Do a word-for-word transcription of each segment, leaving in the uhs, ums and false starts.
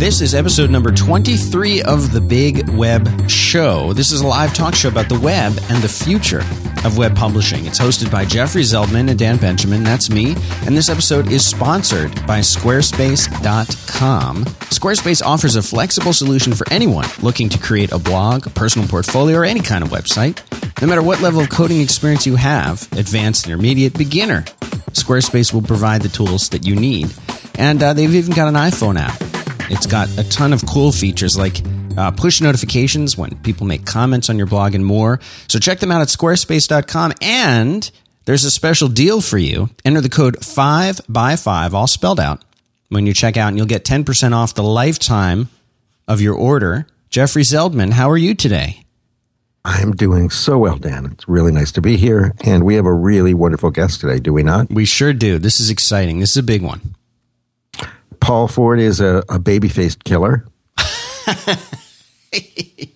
This is episode number twenty-three of The Big Web Show. This is a live talk show about the web and the future of web publishing. It's hosted by Jeffrey Zeldman and Dan Benjamin. That's me. And this episode is sponsored by Squarespace dot com. Squarespace offers a flexible solution for anyone looking to create a blog, a personal portfolio, or any kind of website. No matter what level of coding experience you have, advanced, intermediate, beginner, Squarespace will provide the tools that you need. And uh, they've even got an iPhone app. It's got a ton of cool features like uh, push notifications when people make comments on your blog and more. So check them out at Squarespace dot com. And there's a special deal for you. Enter the code five by five, all spelled out, when you check out, and you'll get ten percent off the lifetime of your order. Jeffrey Zeldman, how are you today? I'm doing so well, Dan. It's really nice to be here. And we have a really wonderful guest today, do we not? We sure do. This is exciting. This is a big one. Paul Ford is a, a baby-faced killer. He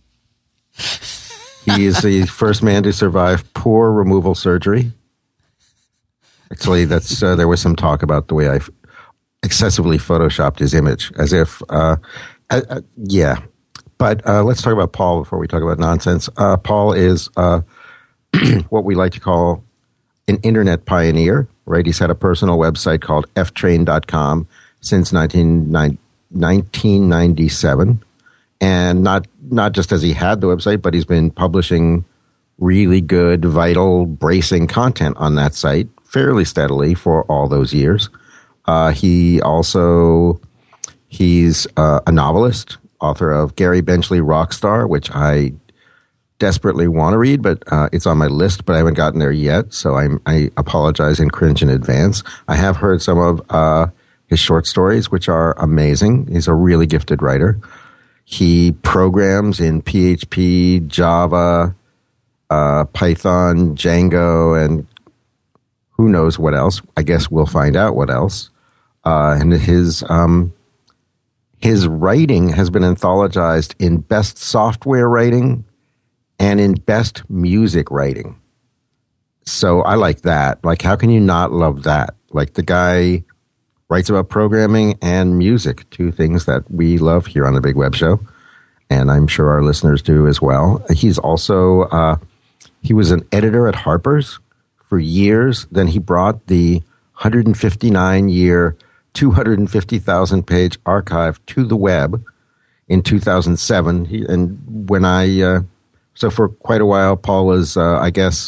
is the first man to survive pore removal surgery. Actually, that's uh, there was some talk about the way I f- excessively photoshopped his image, as if, uh, uh, uh, yeah. But uh, let's talk about Paul before we talk about nonsense. Uh, Paul is uh, what we like to call an internet pioneer, right? He's had a personal website called f train dot com since nineteen ninety-seven. And not not just as he had the website, but he's been publishing really good, vital, bracing content on that site fairly steadily for all those years. Uh, he also, he's uh, a novelist, author of Gary Benchley Rockstar, which I desperately want to read, but uh, it's on my list, but I haven't gotten there yet, so I'm, I apologize and cringe in advance. I have heard some of uh, his short stories, which are amazing. He's a really gifted writer. He programs in P H P, Java, uh, Python, Django, and who knows what else. I guess we'll find out what else. Uh, and his um, his writing has been anthologized in best software writing and in best music writing. So I like that. Like, how can you not love that? Like, the guy writes about programming and music, two things that we love here on the Big Web Show, and I'm sure our listeners do as well. He's also, uh, he was an editor at Harper's for years. Then he brought the one hundred fifty-nine year, two hundred fifty thousand page archive to the web in two thousand seven. He, and when I, uh, so for quite a while, Paul was, uh, I guess,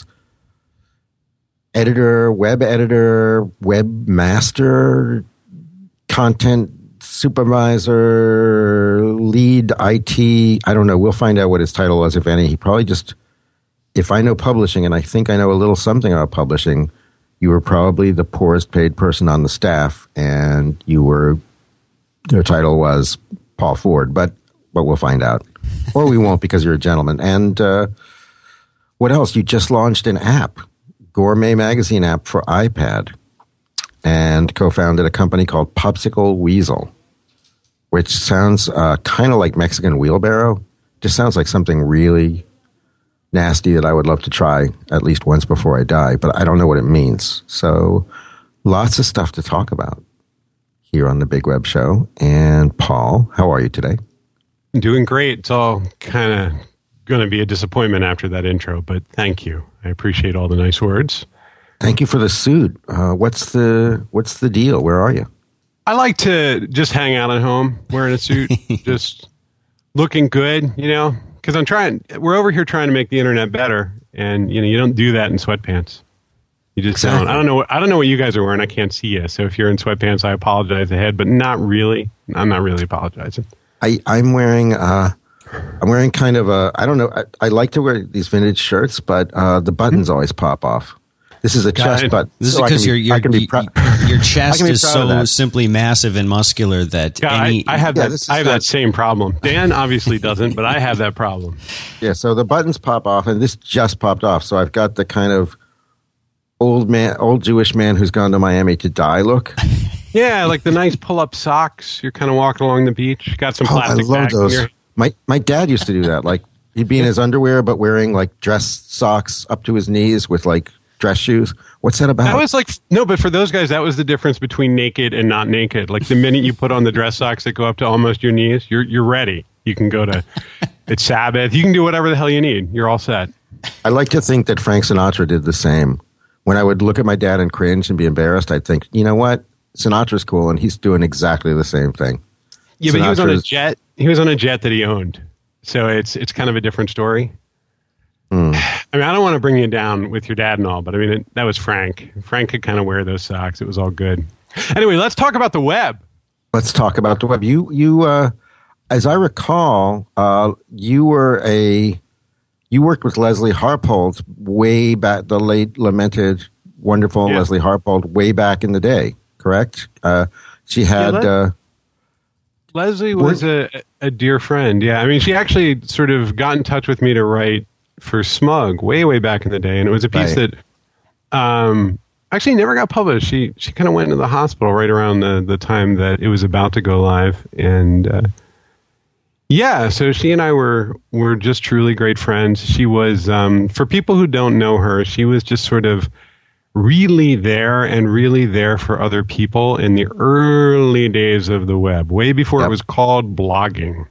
editor, web editor, webmaster, content supervisor, lead I T. I don't know. We'll find out what his title was, if any. He probably just, if I know publishing, and I think I know a little something about publishing, you were probably the poorest paid person on the staff, and you were, your title was Paul Ford, but, but we'll find out. Or we won't, because you're a gentleman. And uh, what else? You just launched an app. Gourmet magazine app for iPad, and co-founded a company called Popsicle Weasel, which sounds uh, kind of like Mexican wheelbarrow. Just sounds like something really nasty that I would love to try at least once before I die, but I don't know what it means. So lots of stuff to talk about here on the Big Web Show. And Paul, how are you today? I'm doing great. It's all kind of going to be a disappointment after that intro, but thank you. I appreciate all the nice words. Thank you for the suit. Uh, what's the what's the deal? Where are you? I like to just hang out at home wearing a suit, just looking good, you know, because I'm trying. We're over here trying to make the internet better, and you know, you don't do that in sweatpants. You just Exactly. don't. I don't know. What, I don't know what you guys are wearing. I can't see you. So if you're in sweatpants, I apologize ahead, but not really. I'm not really apologizing. I I'm wearing. Uh, I'm wearing kind of a, I don't know, I, I like to wear these vintage shirts, but uh, the buttons always pop off. This is a Got chest it. button. This is so because be, your your, be pr- your chest be is so simply massive and muscular that God, any... I, I have Yeah, that. I have not- that same problem. Dan obviously doesn't, but I have that problem. Yeah, so the buttons pop off, and this just popped off. So I've got the kind of old man, old Jewish man who's gone to Miami to die look. Yeah, like the nice pull-up socks. You're kind of walking along the beach. Got some Oh, I plastic love bags in those. your My my dad used to do that. Like, he'd be in his underwear, but wearing like dress socks up to his knees with like dress shoes. What's that about? That was like, no, but for those guys, that was the difference between naked and not naked. Like the minute you put on the dress socks that go up to almost your knees, you're you're ready. You can go to, it's Sabbath. You can do whatever the hell you need. You're all set. I like to think that Frank Sinatra did the same. When I would look at my dad and cringe and be embarrassed, I'd think, you know what? Sinatra's cool, and he's doing exactly the same thing. Yeah, but he was on a jet. He was on a jet that he owned. So it's it's kind of a different story. Mm. I mean, I don't want to bring you down with your dad and all, but I mean, it, that was Frank. Frank could kind of wear those socks. It was all good. Anyway, let's talk about the web. Let's talk about the web. You, you, uh, as I recall, uh, you were a, you worked with Leslie Harpold way back, the late lamented, wonderful yeah. Leslie Harpold way back in the day, correct? Uh, she had, yeah, Les- uh, Leslie was a, a dear friend. Yeah. I mean, she actually sort of got in touch with me to write for Smug way, way back in the day. And it was a piece right. that um, actually never got published. She she kind of went into the hospital right around the, the time that it was about to go live. And uh, yeah, so she and I were, were just truly great friends. She was, um, for people who don't know her, she was just sort of really there and really there for other people in the early days of the web, way before yep. it was called blogging.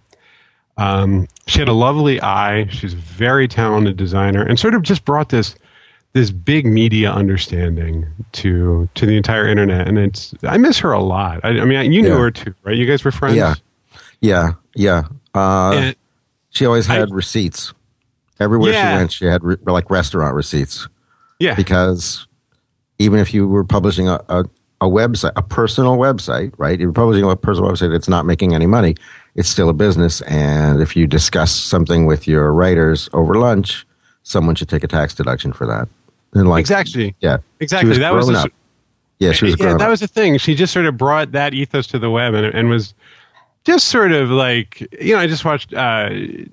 Um, she had a lovely eye. She's a very talented designer, and sort of just brought this this big media understanding to to the entire internet. And it's I miss her a lot. I, I mean, you knew yeah. her too, right? You guys were friends. Yeah, yeah, yeah. Uh, and, she always had I, receipts everywhere yeah. she went. She had re- like restaurant receipts. Yeah, because even if you were publishing a, a a website, a personal website, right? You're publishing a personal website that's not making any money. It's still a business, and if you discuss something with your writers over lunch, someone should take a tax deduction for that. And like, exactly. Yeah. Exactly. Was that was a, yeah, she was yeah, that up. was the thing. She just sort of brought that ethos to the web, and, and was just sort of like, you know, I just watched. Uh,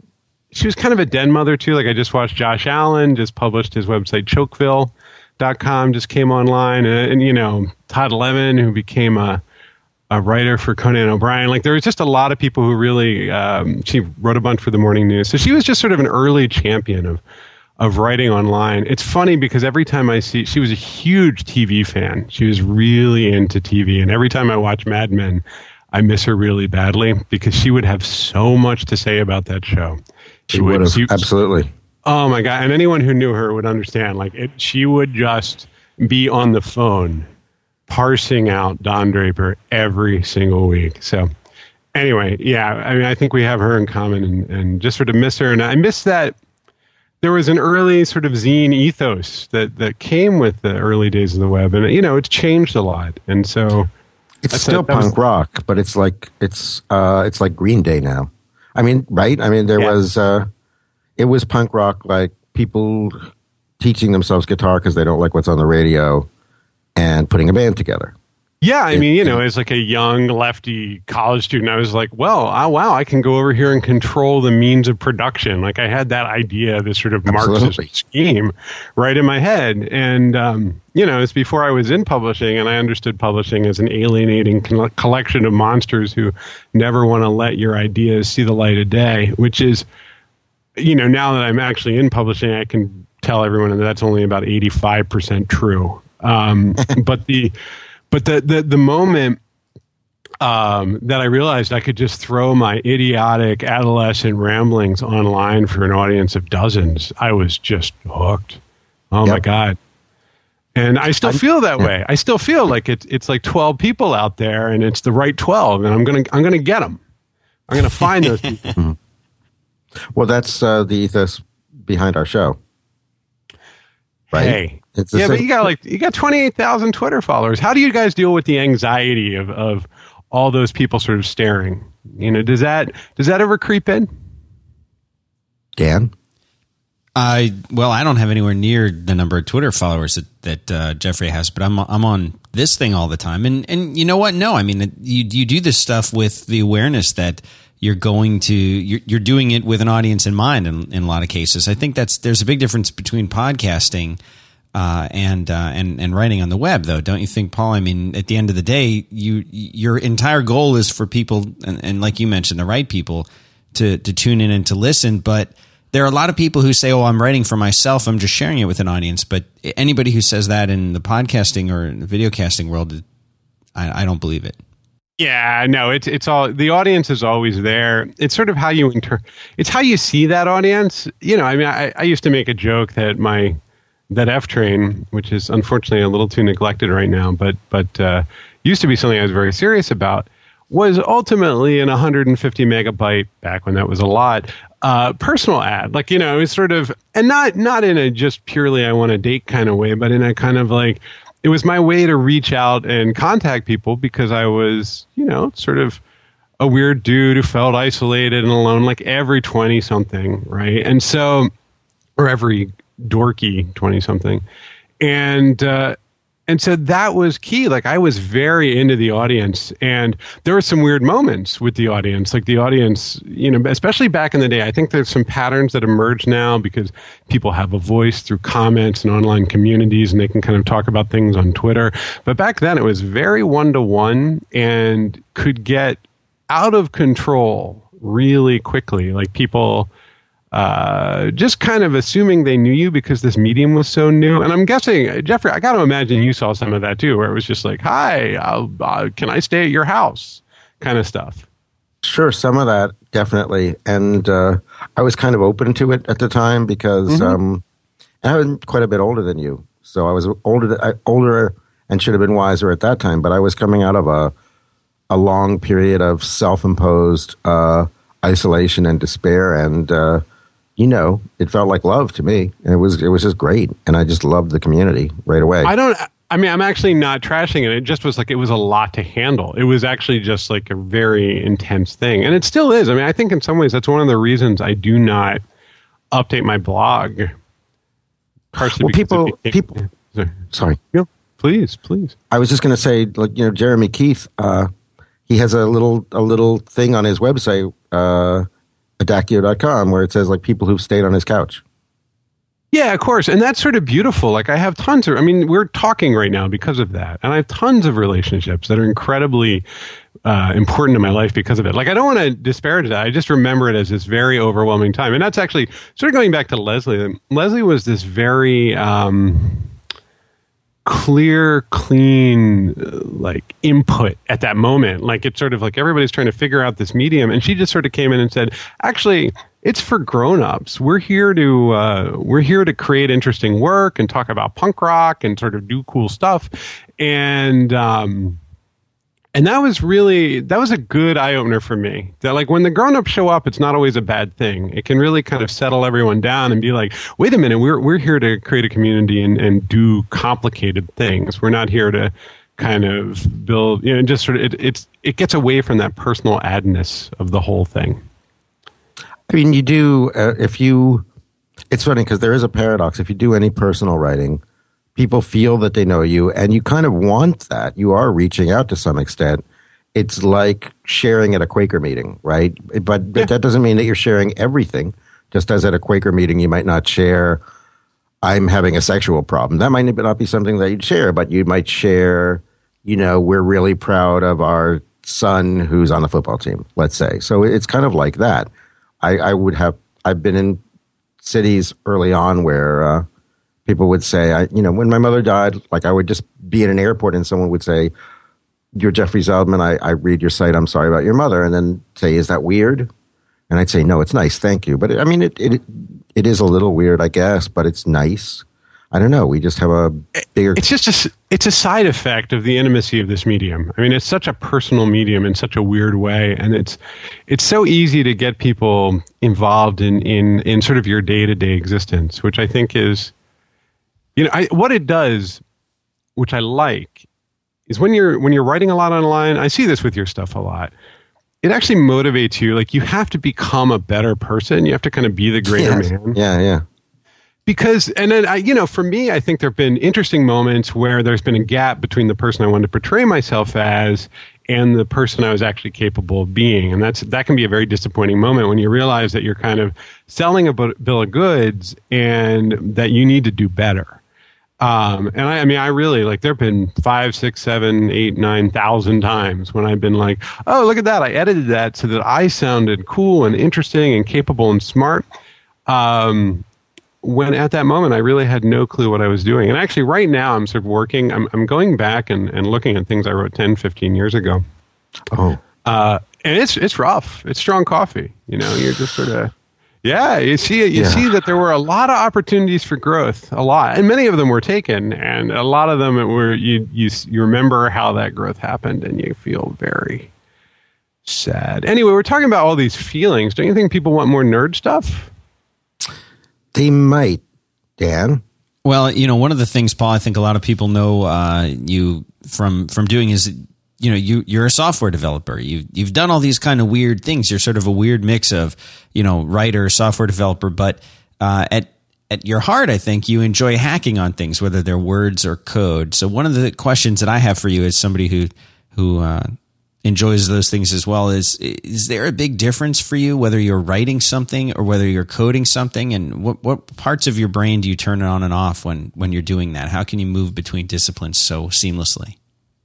she was kind of a den mother too. Like I just watched Josh Allen just published his website Chokeville dot com just came online, and, and you know Todd Levin, who became a a writer for Conan O'Brien. Like there was just a lot of people who really, um, she wrote a bunch for the Morning News. So she was just sort of an early champion of, of writing online. It's funny because every time I see, she was a huge T V fan. She was really into T V. And every time I watch Mad Men, I miss her really badly because she would have so much to say about that show. She, she would have, she, absolutely. Oh my God. And anyone who knew her would understand, like it, she would just be on the phone parsing out Don Draper every single week. So anyway, yeah, I mean, I think we have her in common, and, and just sort of miss her. And I miss that there was an early sort of zine ethos that, that came with the early days of the web. And, you know, it's changed a lot. And so it's still a, punk was, rock, but it's like, it's, uh, it's like Green Day now. I mean, right. I mean, there yeah. was, uh, it was punk rock, like people teaching themselves guitar because they don't like what's on the radio, and putting a band together. Yeah, I it, mean, you know, as like a young lefty college student, I was like, well, oh, wow, I can go over here and control the means of production. Like I had that idea, this sort of Absolutely. Marxist scheme right in my head. And, um, you know, it's before I was in publishing, and I understood publishing as an alienating co- collection of monsters who never want to let your ideas see the light of day, which is, you know, now that I'm actually in publishing, I can tell everyone that that's only about eighty-five percent true. Um, but the, but the, the, the moment, um, that I realized I could just throw my idiotic adolescent ramblings online for an audience of dozens, I was just hooked. Oh yep. my God. And I still feel that way. I still feel like it's, it's like twelve people out there, and it's the right twelve, and I'm going to, I'm going to get them. I'm going to find those people. Well, that's, uh, the ethos behind our show. Right? Hey. It's yeah, but you got like you got twenty-eight thousand Twitter followers. How do you guys deal with the anxiety of, of all those people sort of staring? You know, does that does that ever creep in? Dan? I well, I don't have anywhere near the number of Twitter followers that that uh, Jeffrey has, but I'm I'm on this thing all the time, and and you know what? No, I mean you you do this stuff with the awareness that you're going to you're, you're doing it with an audience in mind. In, in a lot of cases, I think that's there's a big difference between podcasting. Uh, and uh, and and writing on the web, though, don't you think, Paul? I mean, at the end of the day, you your entire goal is for people, and, and like you mentioned, the right people to to tune in and to listen. But there are a lot of people who say, oh, I'm writing for myself, I'm just sharing it with an audience. But anybody who says that in the podcasting or the video casting world, I, I don't believe it. Yeah, no, it's it's all, the audience is always there. It's sort of how you inter, it's how you see that audience. You know, I mean, I, I used to make a joke that my, that F Train, which is unfortunately a little too neglected right now, but, but uh, used to be something I was very serious about, was ultimately an one hundred fifty megabyte, back when that was a lot, uh, personal ad. Like, you know, it's sort of, and not, not in a just purely I want to date kind of way, but in a kind of like, it was my way to reach out and contact people because I was, you know, sort of a weird dude who felt isolated and alone, like every twenty something, right? And so, or every dorky twenty something. And, uh, and so that was key. Like, I was very into the audience, and there were some weird moments with the audience. Like, the audience, you know, especially back in the day, I think there's some patterns that emerge now because people have a voice through comments and online communities, and they can kind of talk about things on Twitter. But back then it was very one-to-one and could get out of control really quickly. Like, people Uh, just kind of assuming they knew you because this medium was so new. And I'm guessing, Jeffrey, I got to imagine you saw some of that too, where it was just like, hi, I'll, uh, can I stay at your house kind of stuff. Sure, some of that, definitely. And uh, I was kind of open to it at the time because mm-hmm. um, I was quite a bit older than you. So I was older, I, older and should have been wiser at that time. But I was coming out of a, a long period of self-imposed uh, isolation and despair, and uh, you know, it felt like love to me, and it was it was just great, and I just loved the community right away. I don't. I mean, I'm actually not trashing it. It just was like it was a lot to handle. It was actually just like a very intense thing, and it still is. I mean, I think in some ways that's one of the reasons I do not update my blog. Partially well, people, became, people. Sorry. sorry. No, please, please. I was just going to say, like, you know, Jeremy Keith. Uh, he has a little a little thing on his website. Uh, Adakio dot com, where it says like people who've stayed on his couch. Yeah, of course. And that's sort of beautiful. Like, I have tons of, I mean, we're talking right now because of that. And I have tons of relationships that are incredibly uh, important in my life because of it. Like, I don't want to disparage that. I just remember it as this very overwhelming time. And that's actually sort of going back to Leslie. Leslie was this very um, clear, clean, uh, like input at that moment. Like, it's sort of like everybody's trying to figure out this medium. And she just sort of came in and said, actually, it's for grown-ups. We're here to uh, we're here to create interesting work and talk about punk rock and sort of do cool stuff. And um, and that was really that was a good eye-opener for me. That, like, when the grown-ups show up, it's not always a bad thing. It can really kind of settle everyone down and be like, wait a minute, we're we're here to create a community and, and do complicated things. We're not here to kind of build, you know, just sort of it, it's it gets away from that personal adness of the whole thing. I mean, you do, uh, if you, it's funny because there is a paradox. If you do any personal writing, people feel that they know you, and you kind of want that. You are reaching out to some extent. It's like sharing at a Quaker meeting, right? But, but yeah. That doesn't mean that you're sharing everything. Just as at a Quaker meeting, you might not share, I'm having a sexual problem. That might not be something that you'd share, but you might share, you know, we're really proud of our son who's on the football team, let's say. So it's kind of like that. I, I would have, I've been in cities early on where uh, people would say, I, you know, when my mother died, like I would just be in an airport and someone would say, you're Jeffrey Zeldman, I, I read your site, I'm sorry about your mother. And then say, is that weird? And I'd say, no, it's nice, thank you. But it, I mean, it, it it is a little weird, I guess, but it's nice. I don't know. We just have a bigger... It's just a, it's a side effect of the intimacy of this medium. I mean, it's such a personal medium in such a weird way. And it's it's so easy to get people involved in, in, in sort of your day-to-day existence, which I think is... You know, I, what it does, which I like, is when you're when you're writing a lot online, I see this with your stuff a lot, it actually motivates you. Like, you have to become a better person. You have to kind of be the greater yes. man. Yeah, yeah. Because, and then, I, you know, for me, I think there have been interesting moments where there's been a gap between the person I wanted to portray myself as and the person I was actually capable of being. And that's that can be a very disappointing moment when you realize that you're kind of selling a bill of goods and that you need to do better. Um, and I, I mean, I really, like, there have been five, six, seven, eight, nine thousand times when I've been like, oh, look at that. I edited that so that I sounded cool and interesting and capable and smart. Um, when at that moment, I really had no clue what I was doing. And actually, right now, I'm sort of working, I'm, I'm going back and, and looking at things I wrote ten, fifteen years ago. Oh. Uh, and it's it's rough. It's strong coffee. You know, you're just sort of, yeah, you see you Yeah. see that there were a lot of opportunities for growth, a lot. And many of them were taken. And a lot of them were, you, you, you remember how that growth happened and you feel very sad. Anyway, we're talking about all these feelings. Don't you think people want more nerd stuff? They might, Dan. Well, you know, one of the things, Paul, I think a lot of people know uh, you from from doing is, you know, you you're a software developer. You you've done all these kind of weird things. You're sort of a weird mix of, you know, writer, software developer, but uh, at at your heart, I think you enjoy hacking on things, whether they're words or code. So one of the questions that I have for you as somebody who who uh, enjoys those things as well is, is there a big difference for you whether you're writing something or whether you're coding something? And what, what parts of your brain do you turn on and off when, when you're doing that? How can you move between disciplines so seamlessly?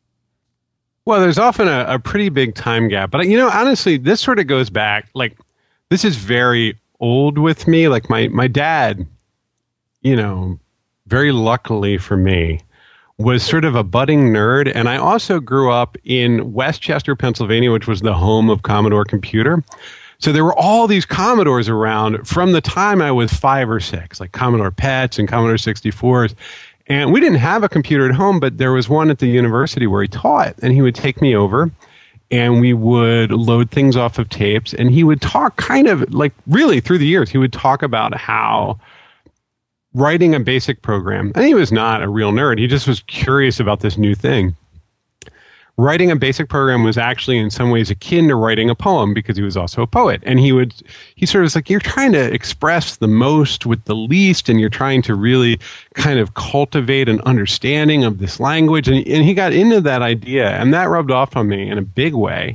Well, there's often a, a pretty big time gap. But, you know, honestly, this sort of goes back, like, this is very old with me. Like, my, my dad, you know, very luckily for me, was sort of a budding nerd. And I also grew up in Westchester, Pennsylvania, which was the home of Commodore Computer. So there were all these Commodores around from the time I was five or six, like Commodore P E Ts and Commodore sixty-fours. And we didn't have a computer at home, but there was one at the university where he taught. And he would take me over and we would load things off of tapes. And he would talk kind of like really through the years, he would talk about how writing a basic program, and he was not a real nerd. He just was curious about this new thing. Writing a basic program was actually in some ways akin to writing a poem because he was also a poet. And he would, he sort of was like, you're trying to express the most with the least, and you're trying to really kind of cultivate an understanding of this language. And, and he got into that idea, and that rubbed off on me in a big way.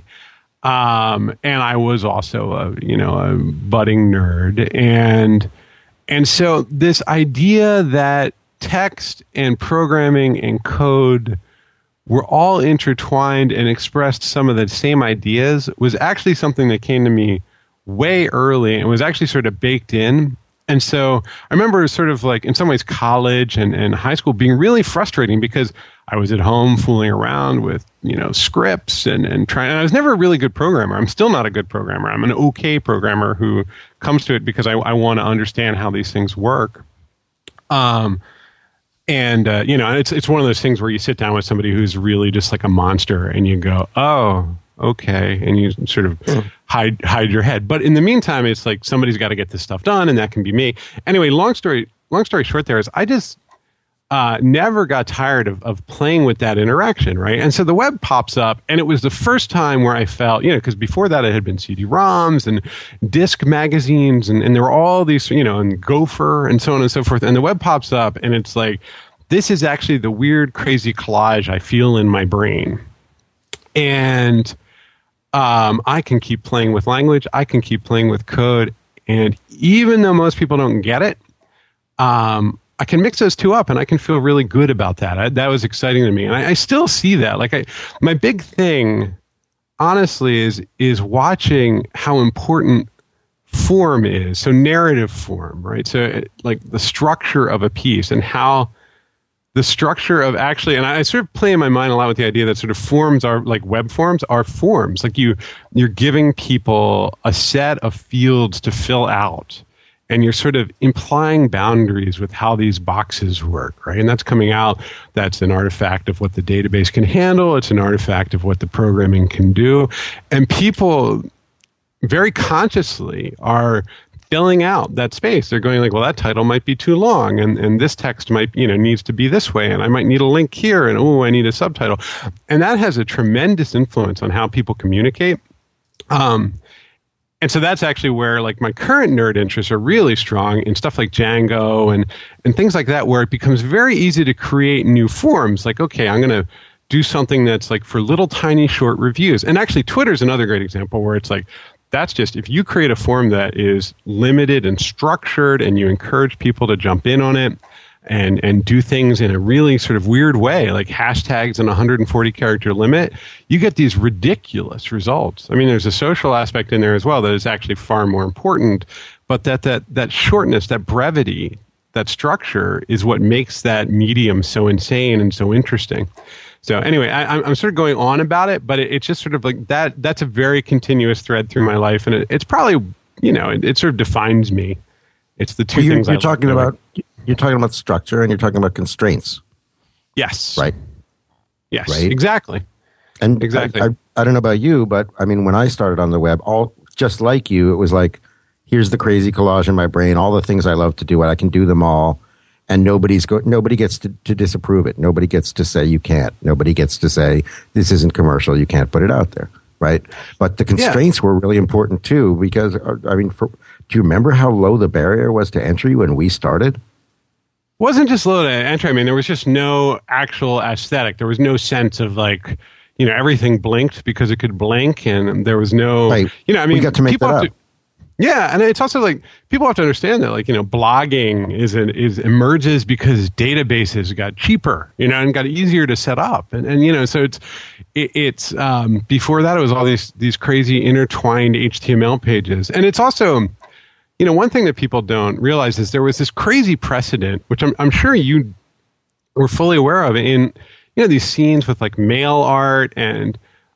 Um, and I was also a, you know, a budding nerd. And And so this idea that text and programming and code were all intertwined and expressed some of the same ideas was actually something that came to me way early and was actually sort of baked in. And so I remember sort of like in some ways college and, and high school being really frustrating because I was at home fooling around with, you know, scripts and, and trying, and I was never a really good programmer. I'm still not a good programmer. I'm an okay programmer who comes to it because I, I want to understand how these things work. Um, and, uh, you know, it's, it's one of those things where you sit down with somebody who's really just like a monster and you go, oh, okay. And you sort of hide, hide your head. But in the meantime, it's like somebody's got to get this stuff done, and that can be me. Anyway, long story, long story short there is I just, Uh, never got tired of, of playing with that interaction, right? And so the web pops up, and it was the first time where I felt, you know, because before that it had been C D ROMs and disc magazines, and, and there were all these, you know, and Gopher and so on and so forth. And the web pops up, and it's like, this is actually the weird, crazy collage I feel in my brain. And um, I can keep playing with language. I can keep playing with code. And even though most people don't get it, um, I can mix those two up, and I can feel really good about that. I, that was exciting to me, and I, I still see that. Like, I, my big thing, honestly, is is watching how important form is. So narrative form, right? So it, like the structure of a piece and how the structure of actually, and I, I sort of play in my mind a lot with the idea that sort of forms are like web forms are forms. Like you, you're giving people a set of fields to fill out. And you're sort of implying boundaries with how these boxes work, right? And that's coming out. That's an artifact of what the database can handle. It's an artifact of what the programming can do. And people very consciously are filling out that space. They're going like, well, that title might be too long, and, and this text might, you know, needs to be this way, and I might need a link here, and oh, I need a subtitle. And that has a tremendous influence on how people communicate. Um, And so that's actually where like my current nerd interests are really strong in stuff like Django and, and things like that, where it becomes very easy to create new forms. Like, okay, I'm going to do something that's like for little tiny short reviews. And actually Twitter is another great example where it's like, that's just, if you create a form that is limited and structured and you encourage people to jump in on it and, and do things in a really sort of weird way, like hashtags and one hundred forty character limit, you get these ridiculous results. I mean, there's a social aspect in there as well that is actually far more important. but that that that shortness, that brevity, that structure is what makes that medium so insane and so interesting. So anyway, I, I'm sort of going on about it, but it, it's just sort of like that. That's a very continuous thread through my life, and it, it's probably, you know, it, it sort of defines me. It's the two well, you're, things you're I talking like about. You're talking about structure, and you're talking about constraints. Yes. Right. Yes. Right? Exactly. And exactly. I, I, I don't know about you, but I mean, when I started on the web, all just like you, it was like, here's the crazy collage in my brain, all the things I love to do, and I can do them all. And nobody's go, nobody gets to, to disapprove it. Nobody gets to say you can't. Nobody gets to say this isn't commercial. You can't put it out there, right? But the constraints yeah. were really important too, because I mean, for, do you remember how low the barrier was to entry when we started? Wasn't just low to entry. I mean, there was just no actual aesthetic. There was no sense of like, you know, everything blinked because it could blink, and there was no, right. you know, I mean, we got to make that up. To, Yeah, and it's also like people have to understand that, like, you know, blogging is an, is emerges because databases got cheaper, you know, and got easier to set up, and and you know, so it's it, it's um, before that it was all these these crazy intertwined H T M L pages, and it's also, you know, one thing that people don't realize is there was this crazy precedent, which I'm I'm sure you were fully aware of, in you know these scenes with like mail art and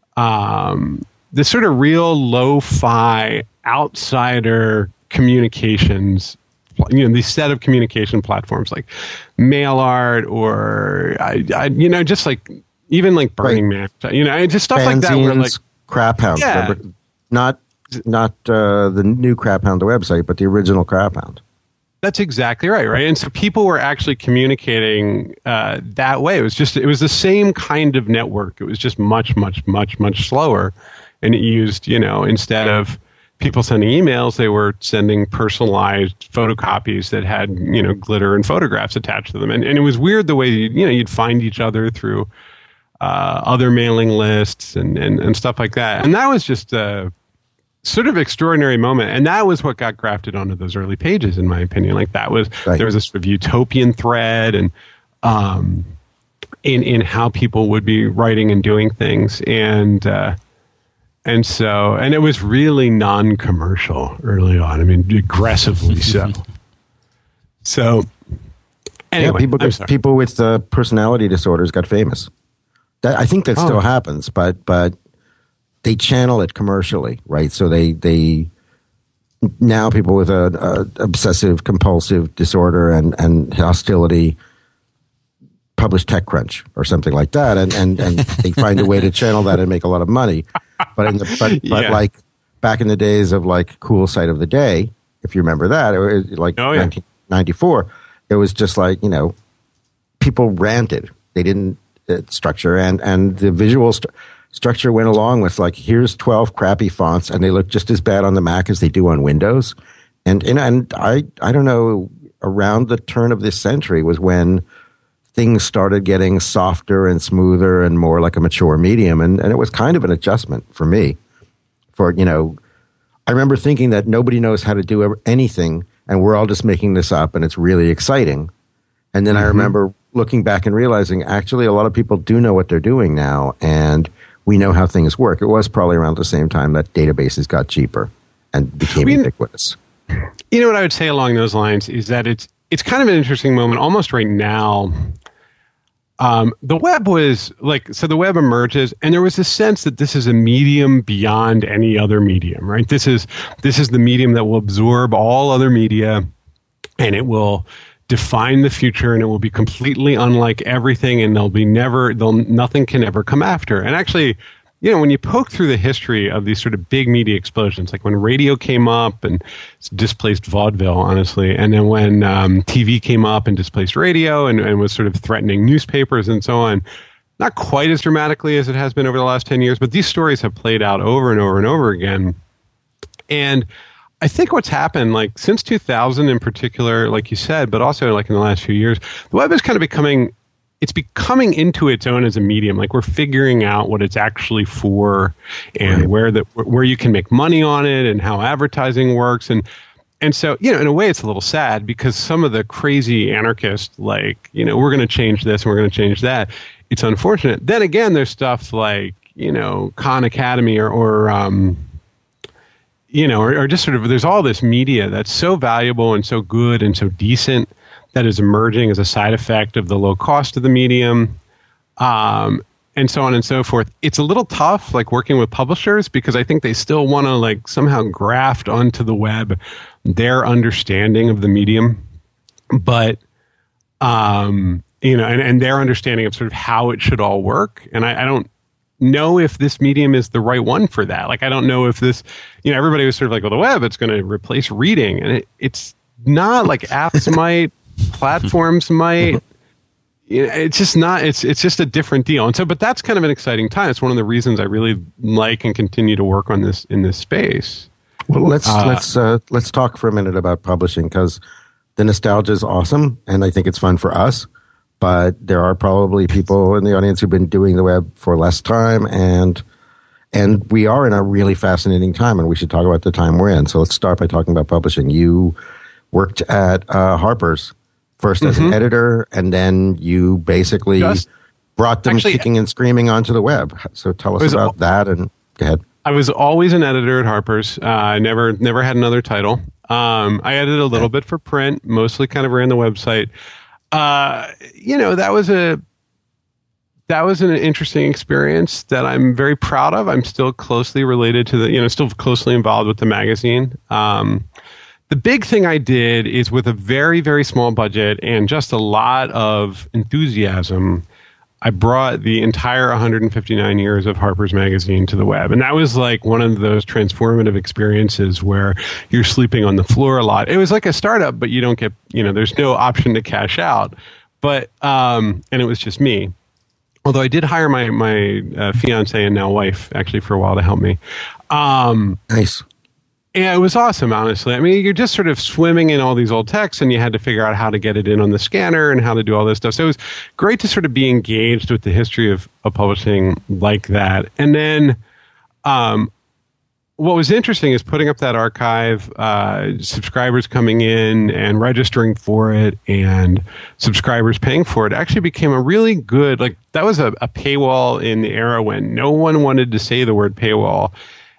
um, this sort of real lo-fi outsider communications, you know, these set of communication platforms like MailArt or, I, I, you know, just like, even like Burning right. Man, you know, just stuff Fanzines, like that. Where like Crap Hound, yeah. remember? Not, not uh, the new Crap Hound, the website, but the original Crap Hound. That's exactly right, right? And so people were actually communicating uh, that way. It was just, it was the same kind of network. It was just much, much, much, much slower. And it used, you know, instead of people sending emails, they were sending personalized photocopies that had, you know, glitter and photographs attached to them. And, and it was weird the way, you, you know, you'd find each other through uh, other mailing lists and, and, and stuff like that. And that was just a sort of extraordinary moment. And that was what got grafted onto those early pages, in my opinion. Like that was, right. there was this sort of utopian thread and um, in, in how people would be writing and doing things. And, uh, And so, and it was really non-commercial early on. I mean, aggressively so. So, anyway, yeah, people, got, people with uh, personality disorders got famous. That, I think that oh. still happens, but but they channel it commercially, right? So they they now people with a, a obsessive compulsive disorder and and hostility publish TechCrunch or something like that, and and and they find a way to channel that and make a lot of money. But in the but, but yeah. like back in the days of like Cool Site of the Day, if you remember that, it was like oh, yeah. nineteen ninety-four, it was just like, you know, people ranted. They didn't uh, structure, and and the visual st- structure went along with like, here's twelve crappy fonts, and they look just as bad on the Mac as they do on Windows. And and, and I I don't know, around the turn of this century was when things started getting softer and smoother and more like a mature medium. And, and it was kind of an adjustment for me. For, you know, I remember thinking that nobody knows how to do anything and we're all just making this up and it's really exciting. And then mm-hmm. I remember looking back and realizing actually a lot of people do know what they're doing now and we know how things work. It was probably around the same time that databases got cheaper and became I mean, ubiquitous. You know what I would say along those lines is that it's it's kind of an interesting moment almost right now. Um, the web was like, so the web emerges and there was this sense that this is a medium beyond any other medium, right? This is, this is the medium that will absorb all other media and it will define the future and it will be completely unlike everything and there'll be never, there'll, nothing can ever come after. And actually, you know, when you poke through the history of these sort of big media explosions, like when radio came up and displaced vaudeville, honestly, and then when um, T V came up and displaced radio and, and was sort of threatening newspapers and so on, not quite as dramatically as it has been over the last ten years, but these stories have played out over and over and over again. And I think what's happened, like since two thousand in particular, like you said, but also like in the last few years, the web is kind of becoming... it's becoming into its own as a medium. Like we're figuring out what it's actually for and right. where the where you can make money on it and how advertising works. And and so, you know, in a way it's a little sad because some of the crazy anarchists like, you know, we're going to change this and we're going to change that. It's unfortunate. Then again, there's stuff like, you know, Khan Academy or, or um, you know, or, or just sort of, there's all this media that's so valuable and so good and so decent that is emerging as a side effect of the low cost of the medium, um, and so on and so forth. It's a little tough, like working with publishers, because I think they still want to like somehow graft onto the web their understanding of the medium, but, um, you know, and, and their understanding of sort of how it should all work. And I, I don't know if this medium is the right one for that. Like, I don't know if this, you know, everybody was sort of like, well, the web, it's going to replace reading. And it, it's not. Like, apps might, platforms might. You know, it's just not, it's it's just a different deal. And so, but that's kind of an exciting time. It's one of the reasons I really like and continue to work on this in this space. Well, let's, uh, let's, uh, let's talk for a minute about publishing, because the nostalgia is awesome. And I think it's fun for us. But there are probably people in the audience who've been doing the web for less time, and and we are in a really fascinating time, and we should talk about the time we're in. So let's start by talking about publishing. You worked at uh, Harper's first as mm-hmm. an editor, and then you basically Just, brought them actually, kicking and screaming onto the web. So tell us about al- that, and go ahead. I was always an editor at Harper's. Uh, I never never had another title. Um, I edited a little bit for print, mostly kind of ran the website. Uh, you know, that was a that was an interesting experience that I'm very proud of. I'm still closely related to the, you know, still closely involved with the magazine. Um, the big thing I did is, with a very, very small budget and just a lot of enthusiasm, I brought the entire one hundred fifty-nine years of Harper's Magazine to the web. And that was like one of those transformative experiences where you're sleeping on the floor a lot. It was like a startup, but you don't get, you know, there's no option to cash out. But, um, and it was just me. Although I did hire my, my uh, fiance and now wife actually for a while to help me. Um, nice. Yeah, it was awesome, honestly. I mean, you're just sort of swimming in all these old texts, and you had to figure out how to get it in on the scanner and how to do all this stuff. So it was great to sort of be engaged with the history of, of publishing like that. And then um, what was interesting is putting up that archive, uh, subscribers coming in and registering for it, and subscribers paying for it actually became a really good, like, that was a, a paywall in the era when no one wanted to say the word paywall.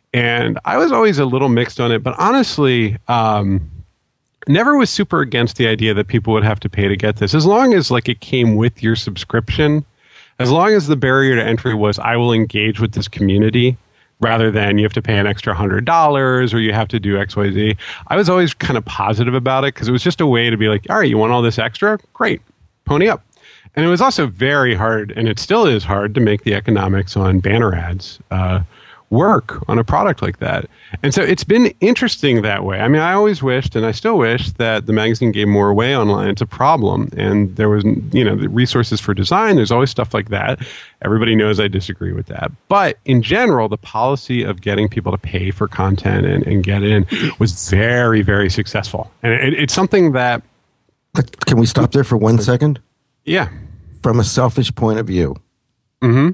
And I was always a little mixed on it, but honestly, um, never was super against the idea that people would have to pay to get this, as long as like it came with your subscription, as long as the barrier to entry was, I will engage with this community, rather than you have to pay an extra hundred dollars or you have to do X, Y, Z. I was always kind of positive about it, because it was just a way to be like, all right, you want all this extra? Great, pony up. And it was also very hard, and it still is hard, to make the economics on banner ads uh, work on a product like that. And so it's been interesting that way. I mean, I always wished, and I still wish, that the magazine gave more away online. It's a problem. And there was, you know, the resources for design. There's always stuff like that. Everybody knows I disagree with that. But in general, the policy of getting people to pay for content and, and get in was very, very successful. And it, it's something that... Can we stop there for one second? Yeah. From a selfish point of view. Mm-hmm.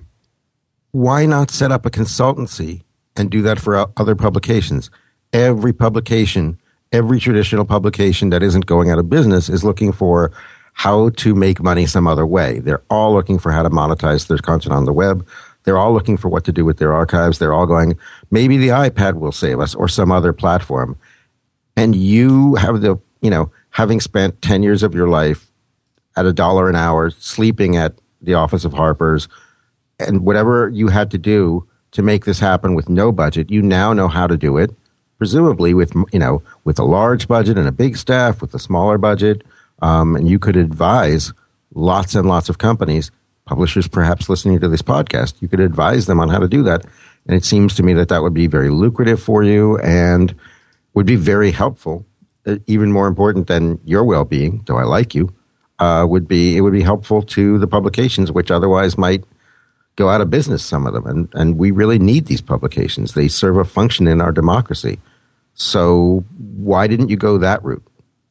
Why not set up a consultancy and do that for other publications? Every publication, every traditional publication that isn't going out of business is looking for how to make money some other way. They're all looking for how to monetize their content on the web. They're all looking for what to do with their archives. They're all going, maybe the iPad will save us, or some other platform. And you have the, you know, having spent ten years of your life at a dollar an hour, sleeping at the office of Harper's, and whatever you had to do to make this happen with no budget, you now know how to do it, presumably with, you know, with a large budget and a big staff, with a smaller budget. Um, and you could advise lots and lots of companies, publishers perhaps listening to this podcast, you could advise them on how to do that. And it seems to me that that would be very lucrative for you and would be very helpful. Even more important than your well-being, though I like you, uh, would be, it would be helpful to the publications, which otherwise might go out of business, some of them. And, and we really need these publications. They serve a function in our democracy. So why didn't you go that route?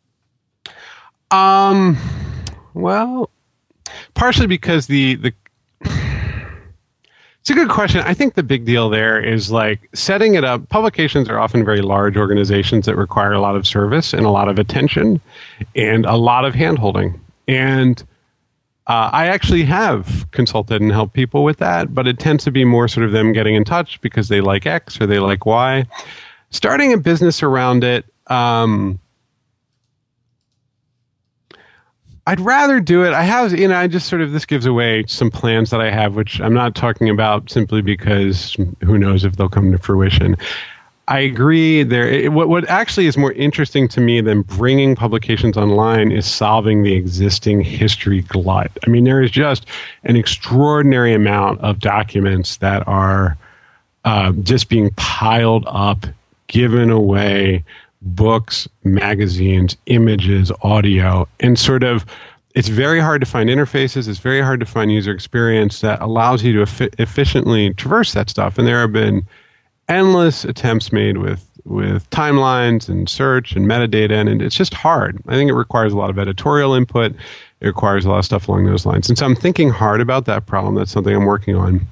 Um, well, partially because the, the, it's a good question. I think the big deal there is like setting it up. Publications are often very large organizations that require a lot of service and a lot of attention and a lot of handholding. And Uh, I actually have consulted and helped people with that, but it tends to be more sort of them getting in touch because they like X or they like Y. starting a business around it, um, I'd rather do it. I have, you know, I just sort of, this gives away some plans that I have, which I'm not talking about simply because who knows if they'll come to fruition. I agree there. It, what, what actually is more interesting to me than bringing publications online is solving the existing history glut. I mean, there is just an extraordinary amount of documents that are uh, just being piled up, given away, books, magazines, images, audio, and sort of it's very hard to find interfaces. It's very hard to find user experience that allows you to efi- efficiently traverse that stuff. And there have been endless attempts made with, with timelines and search and metadata, and it's just hard. I think it requires a lot of editorial input. It requires a lot of stuff along those lines. And so I'm thinking hard about that problem. That's something I'm working on.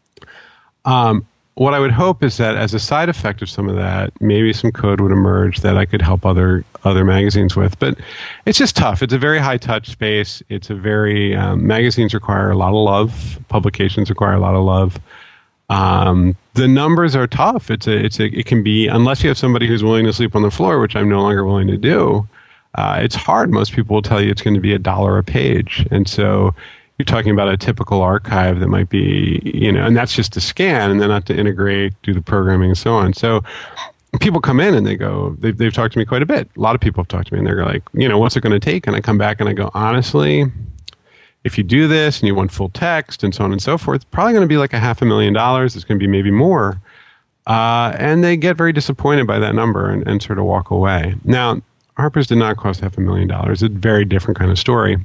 Um, What I would hope is that as a side effect of some of that, maybe some code would emerge that I could help other other magazines with. But it's just tough. It's a very high-touch space. It's a very um, magazines require a lot of love. Publications require a lot of love. Um, the numbers are tough. It's a it's a it can be, unless you have somebody who's willing to sleep on the floor, which I'm no longer willing to do. Uh, it's hard. Most people will tell you it's going to be a dollar a page, and so you're talking about a typical archive that might be, you know, and that's just to scan and then not to integrate, do the programming and so on. So people come in and they go, they've, they've talked to me quite a bit. A lot of people have talked to me and they're like, you know, what's it going to take? And I come back and I go, honestly, if you do this and you want full text and so on and so forth, it's probably going to be like a half a million dollars. It's going to be maybe more. Uh, and they get very disappointed by that number and, and sort of walk away. Now, Harper's did not cost half a million dollars. It's a very different kind of story.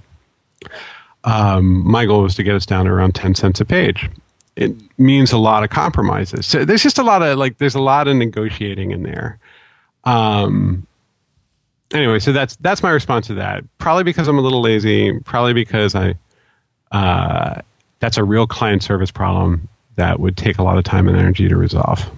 Um, my goal was to get us down to around ten cents a page. It means a lot of compromises. So there's just a lot of like, there's a lot of negotiating in there. Um, anyway, so that's that's my response to that. Probably because I'm a little lazy. Probably because I uh, that's a real client service problem that would take a lot of time and energy to resolve.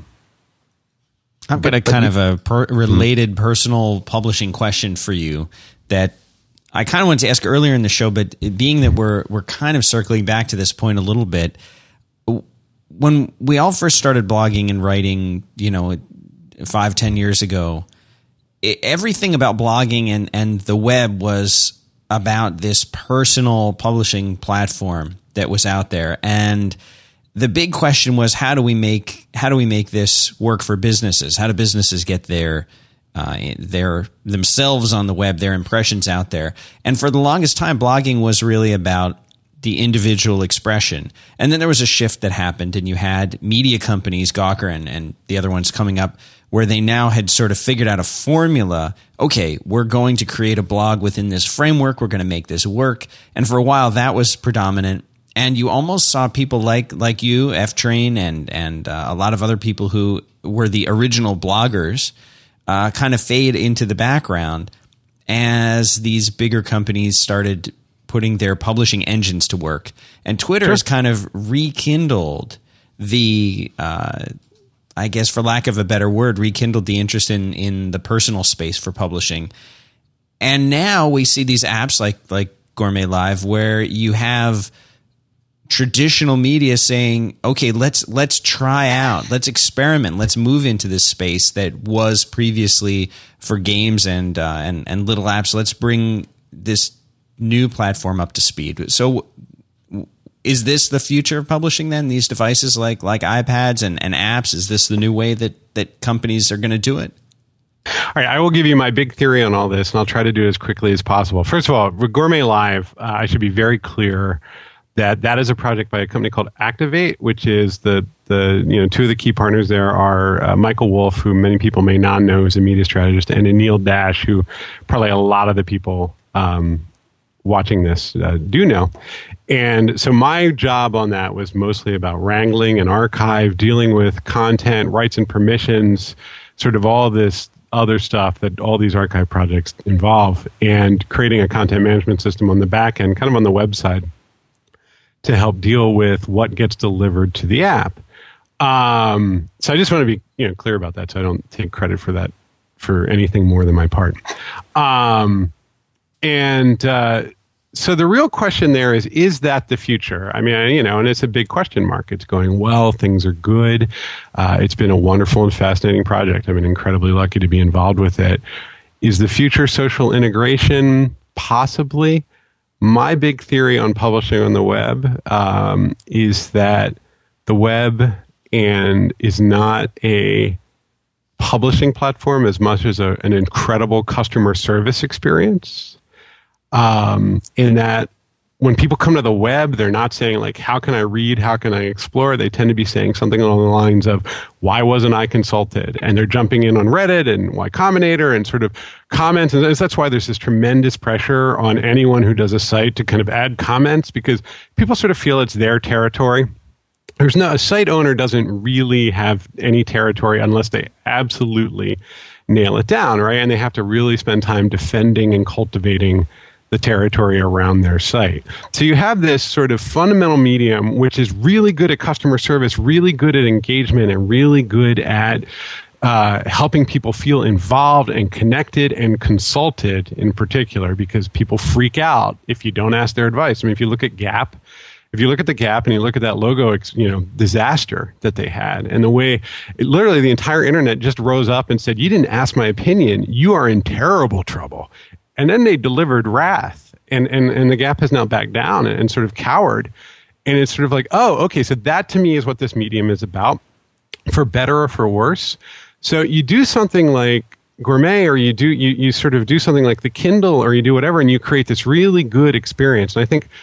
I've got a kind of a per- related personal publishing question for you that I kind of wanted to ask earlier in the show, but being that we're we're kind of circling back to this point a little bit, when we all first started blogging and writing, you know, five, ten years ago, it, everything about blogging and, and the web was about this personal publishing platform that was out there. And the big question was, how do we make how do we make this work for businesses? How do businesses get their Uh, their themselves on the web, their impressions out there? And for the longest time, blogging was really about the individual expression. And then there was a shift that happened, and you had media companies, Gawker and, and the other ones coming up, where they now had sort of figured out a formula. Okay, we're going to create a blog within this framework. We're going to make this work. And for a while, that was predominant. And you almost saw people like like you, F-Train, and, and uh, a lot of other people who were the original bloggers Uh, kind of fade into the background as these bigger companies started putting their publishing engines to work. And Twitter Sure. has kind of rekindled the, uh, I guess for lack of a better word, rekindled the interest in, in the personal space for publishing. And now we see these apps like, like Gourmet Live where you have traditional media saying, okay, let's let's try out, let's experiment, let's move into this space that was previously for games and uh, and and little apps. Let's bring this new platform up to speed. So, is this the future of publishing? Then these devices like like iPads and, and apps, is this the new way that that companies are going to do it? All right, I will give you my big theory on all this, and I'll try to do it as quickly as possible. First of all, with Gourmet Live, uh, I should be very clear that that is a project by a company called Activate, which is the the you know two of the key partners there are uh, Michael Wolff, who many people may not know is a media strategist, and Anil Dash, who probably a lot of the people um, watching this uh, do know. And so my job on that was mostly about wrangling an archive, dealing with content, rights and permissions, sort of all this other stuff that all these archive projects involve, and creating a content management system on the back end, kind of on the website, to help deal with what gets delivered to the app. Um, so I just want to be you know clear about that, so I don't take credit for that for anything more than my part. Um, and uh, so the real question there is, is that the future? I mean, you know, and it's a big question mark. It's going well. Things are good. Uh, it's been a wonderful and fascinating project. I've been incredibly lucky to be involved with it. Is the future social integration? Possibly. My big theory on publishing on the web um, is that the web and is not a publishing platform as much as a, an incredible customer service experience. Um, in that when people come to the web, they're not saying like, how can I read? How can I explore? They tend to be saying something along the lines of, why wasn't I consulted? And they're jumping in on Reddit and Y Combinator and sort of comments. And that's why there's this tremendous pressure on anyone who does a site to kind of add comments, because people sort of feel it's their territory. There's no, a site owner doesn't really have any territory unless they absolutely nail it down, right? And they have to really spend time defending and cultivating the territory around their site. So you have this sort of fundamental medium, which is really good at customer service, really good at engagement, and really good at uh, helping people feel involved and connected and consulted in particular, because people freak out if you don't ask their advice. I mean, if you look at Gap, if you look at the Gap and you look at that logo, you know, disaster that they had, and the way it, literally the entire internet just rose up and said, you didn't ask my opinion, you are in terrible trouble. And then they delivered wrath, and, and, and the Gap has now backed down and, and sort of cowered. And it's sort of like, oh, okay, so that to me is what this medium is about, for better or for worse. So you do something like Gourmet, or you do you, you sort of do something like the Kindle, or you do whatever, and you create this really good experience. And I think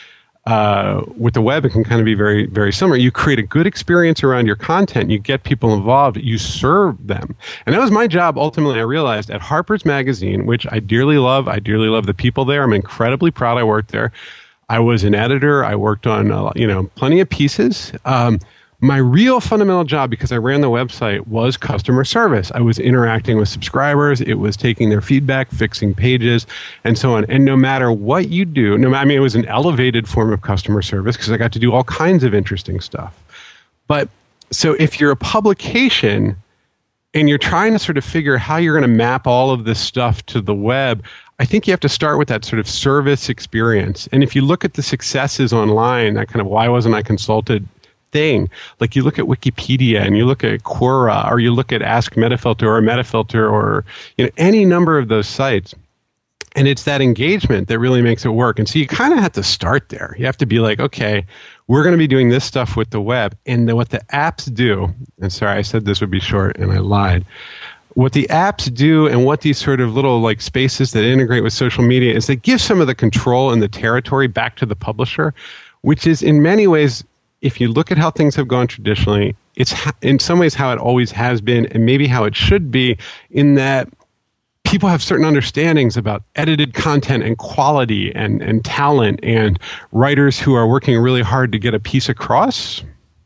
uh, with the web, it can kind of be very, very similar. You create a good experience around your content. You get people involved. You serve them. And that was my job, ultimately, I realized, at Harper's Magazine, which I dearly love. I dearly love the people there. I'm incredibly proud I worked there. I was an editor. I worked on, uh, you know, plenty of pieces. Um, my real fundamental job, because I ran the website, was customer service. I was interacting with subscribers. It was taking their feedback, fixing pages, and so on. And no matter what you do, no, I mean, it was an elevated form of customer service because I got to do all kinds of interesting stuff. But so if you're a publication and you're trying to sort of figure how you're going to map all of this stuff to the web, I think you have to start with that sort of service experience. And if you look at the successes online, that kind of why wasn't I consulted thing, like you look at Wikipedia and you look at Quora, or you look at Ask Metafilter or Metafilter, or you know, any number of those sites, and it's that engagement that really makes it work. And so you kind of have to start there. You have to be like, okay, we're going to be doing this stuff with the web, and then what the apps do, and sorry, I said this would be short and I lied. What the apps do, and what these sort of little like spaces that integrate with social media, is they give some of the control and the territory back to the publisher, which is in many ways, if you look at how things have gone traditionally, it's ha- in some ways how it always has been, and maybe how it should be, in that people have certain understandings about edited content and quality and, and talent, and writers who are working really hard to get a piece across.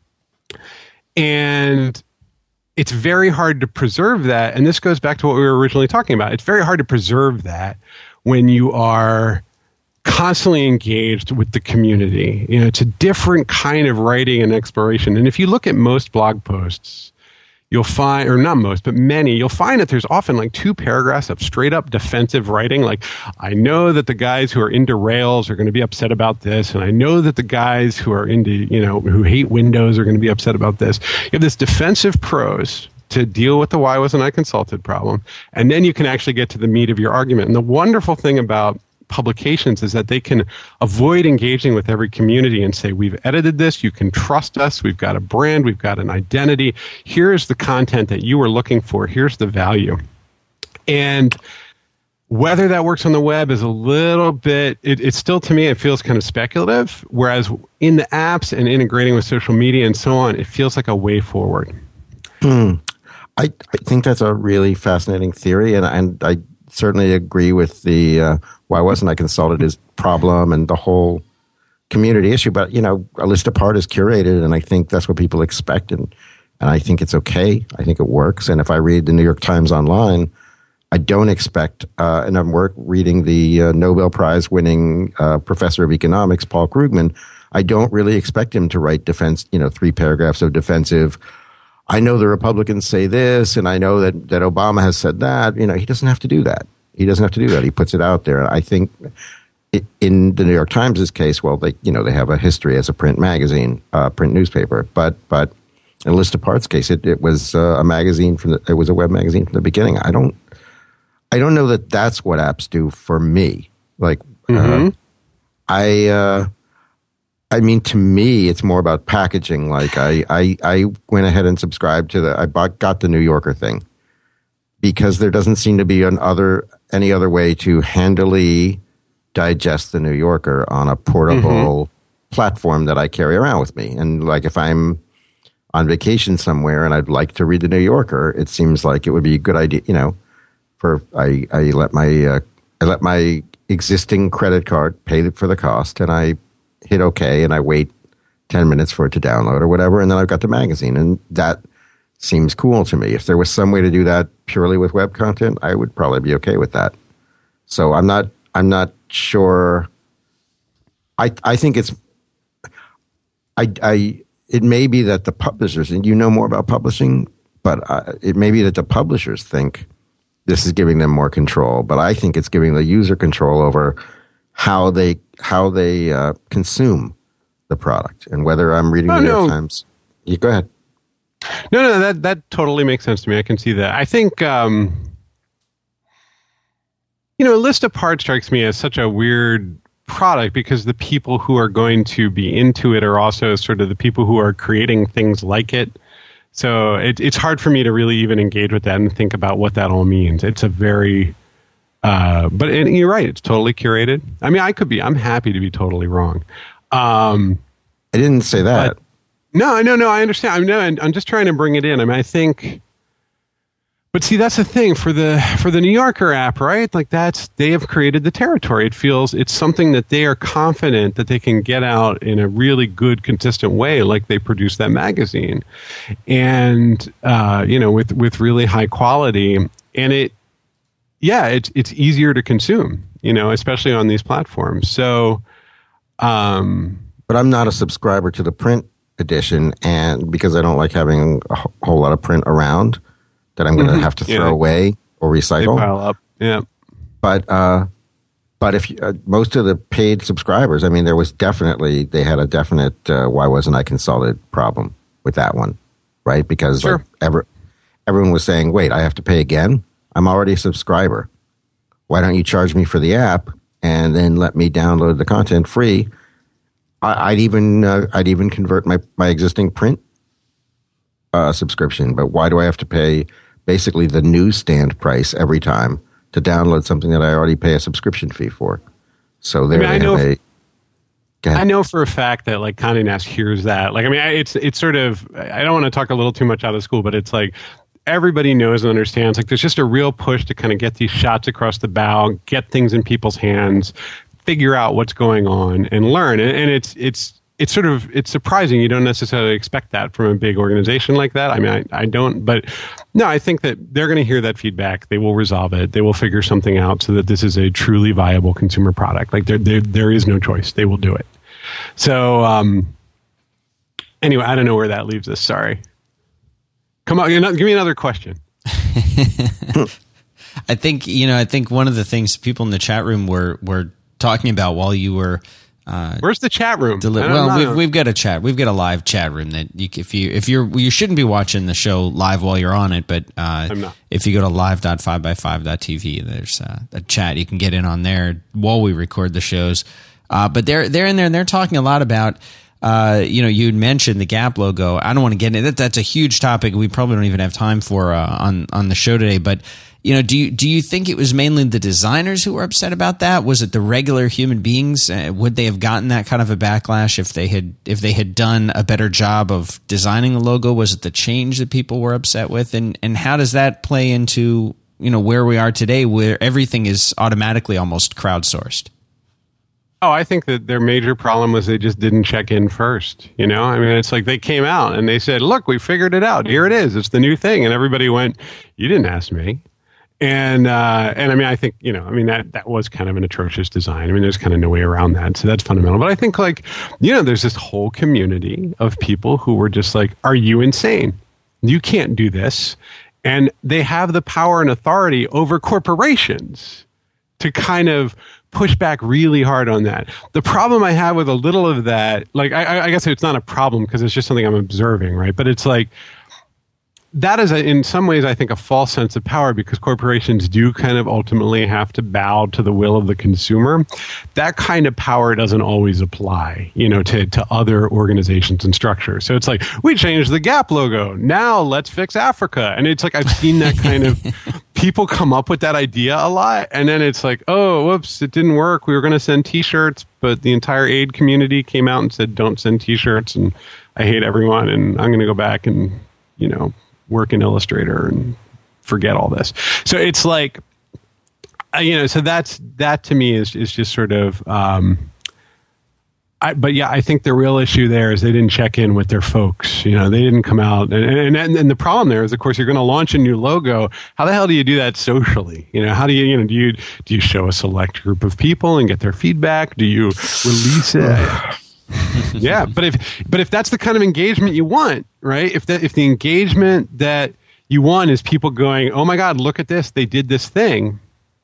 And it's very hard to preserve that. And this goes back to what we were originally talking about. It's very hard to preserve that when you are constantly engaged with the community. You know, it's a different kind of writing and exploration. And if you look at most blog posts, you'll find, or not most, but many, you'll find that there's often like two paragraphs of straight up defensive writing. Like, I know that the guys who are into Rails are going to be upset about this, and I know that the guys who are into, you know, who hate Windows are going to be upset about this. You have this defensive prose to deal with the why wasn't I consulted problem, and then you can actually get to the meat of your argument. And the wonderful thing about publications is that they can avoid engaging with every community and say, we've edited this, you can trust us, we've got a brand, we've got an identity, here's the content that you were looking for, here's the value. And whether that works on the web is a little bit, it, it's still, to me, it feels kind of speculative, whereas in the apps and integrating with social media and so on, it feels like a way forward. Hmm. I, I think that's a really fascinating theory, and, and I certainly agree with the uh, why wasn't I consulted is problem and the whole community issue. But, you know, A List Apart is curated, and I think that's what people expect, and, and I think it's okay. I think it works. And if I read the New York Times online, I don't expect, uh, and I'm work, reading the uh, Nobel Prize winning uh, professor of economics, Paul Krugman, I don't really expect him to write defense, you know, three paragraphs of defensive, I know the Republicans say this, and I know that, that Obama has said that. You know, he doesn't have to do that. He doesn't have to do that. He puts it out there. I think in the New York Times' case, well, they you know they have a history as a print magazine, uh, print newspaper. But but in List Apart's case, it, it was uh, a magazine from the, it was a web magazine from the beginning. I don't I don't know that that's what apps do for me. Like mm-hmm. uh, I uh, I mean, to me, it's more about packaging. Like I I, I went ahead and subscribed to the I bought, got the New Yorker thing because there doesn't seem to be an other any other way to handily digest the New Yorker on a portable mm-hmm. platform that I carry around with me. And like if I'm on vacation somewhere and I'd like to read the New Yorker, it seems like it would be a good idea, you know, for I, I let my uh, I let my existing credit card pay for the cost and I hit OK and I wait ten minutes for it to download or whatever. And then I've got the magazine and that seems cool to me. If there was some way to do that purely with web content, I would probably be OK with that. So I'm not I'm not sure. I I think it's I I it may be that the publishers, and you know more about publishing, but uh, it may be that the publishers think this is giving them more control. But I think it's giving the user control over how they how they uh, consume the product and whether I'm reading oh, the New York no. Times. You go ahead. No, no, that that totally makes sense to me. I can see that. I think. Um, You know, List Apart strikes me as such a weird product because the people who are going to be into it are also sort of the people who are creating things like it. So it, it's hard for me to really even engage with that and think about what that all means. It's a very, uh, but and you're right, it's totally curated. I mean, I could be, I'm happy to be totally wrong. Um, I didn't say that. But, no, no, no, I understand. I'm, no, I'm just trying to bring it in. I mean, I think... But see, that's the thing for the for the New Yorker app, right? Like that's they have created the territory. It feels it's something that they are confident that they can get out in a really good, consistent way, like they produce that magazine, and uh, you know, with with really high quality. And it, yeah, it's it's easier to consume, you know, especially on these platforms. So, um, but I'm not a subscriber to the print edition, and because I don't like having a whole lot of print around that I'm going to mm-hmm. have to throw yeah. away or recycle. They pile up, yeah. But uh, but if you, uh, most of the paid subscribers, I mean, there was definitely they had a definite uh, why wasn't I consulted problem with that one, right? Because sure. like, ever, everyone was saying, wait, I have to pay again? I'm already a subscriber. Why don't you charge me for the app and then let me download the content free? I, I'd even uh, I'd even convert my my existing print uh, subscription, but why do I have to pay basically the newsstand price every time to download something that I already pay a subscription fee for? So there I mean, they I know, have a. I know for a fact that like Condé Nast hears that. Like, I mean, it's it's sort of. I don't want to talk a little too much out of school, but it's like everybody knows and understands. Like, there's just a real push to kind of get these shots across the bow, get things in people's hands, figure out what's going on, and learn. And, and it's it's. It's sort of, it's surprising. You don't necessarily expect that from a big organization like that. I mean, I, I don't, but no, I think that they're going to hear that feedback. They will resolve it. They will figure something out so that this is a truly viable consumer product. Like there, there, there is no choice. They will do it. So, um, anyway, I don't know where that leaves us. Sorry. Come on, give me another question. I think, you know, I think one of the things people in the chat room were, were talking about while you were, Uh, Where's the chat room? Deli- well, we've we've got a chat. We've got a live chat room that you, if you if you're you shouldn't be watching the show live while you're on it, but uh, I'm not. If you go to live dot five by five dot t v, there's uh, a chat you can get in on there while we record the shows. Uh, but they're they're in there and they're talking a lot about. Uh, you know, you mentioned the Gap logo. I don't want to get into that. That's a huge topic. We probably don't even have time for uh, on on the show today. But you know, do you do you think it was mainly the designers who were upset about that? Was it the regular human beings? Uh, would they have gotten that kind of a backlash if they had if they had done a better job of designing the logo? Was it the change that people were upset with? And and how does that play into, you know, where we are today, where everything is automatically almost crowdsourced? Oh, I think that their major problem was they just didn't check in first. You know, I mean, it's like they came out and they said, "Look, we figured it out. Here it is. It's the new thing." And everybody went, "You didn't ask me." And uh, and I mean, I think, you know, I mean, that, that was kind of an atrocious design. I mean, there's kind of no way around that. So that's fundamental. But I think, like, you know, there's this whole community of people who were just like, "Are you insane? You can't do this." And they have the power and authority over corporations to kind of push back really hard on that. The problem I have with a little of that, like, I, I guess it's not a problem because it's just something I'm observing, right? But it's like, that is, a, in some ways, I think, a false sense of power because corporations do kind of ultimately have to bow to the will of the consumer. That kind of power doesn't always apply, you know, to, to other organizations and structures. So it's like, we changed the Gap logo. Now let's fix Africa. And it's like, I've seen that kind of people come up with that idea a lot. And then it's like, oh, whoops, it didn't work. We were going to send T-shirts, but the entire aid community came out and said, don't send T-shirts. And I hate everyone. And I'm going to go back and, you know, work in Illustrator and forget all this. So it's like, uh, you know, so that's, that to me is, is just sort of, um, I, but yeah, I think the real issue there is they didn't check in with their folks. You know, they didn't come out. And, and, and the problem there is, of course, you're going to launch a new logo. How the hell do you do that socially? You know, how do you, you know, do you, do you show a select group of people and get their feedback? Do you release it? Yeah, but if but if that's the kind of engagement you want, right? If the if the engagement that you want is people going, "Oh my God, look at this! They did this thing,"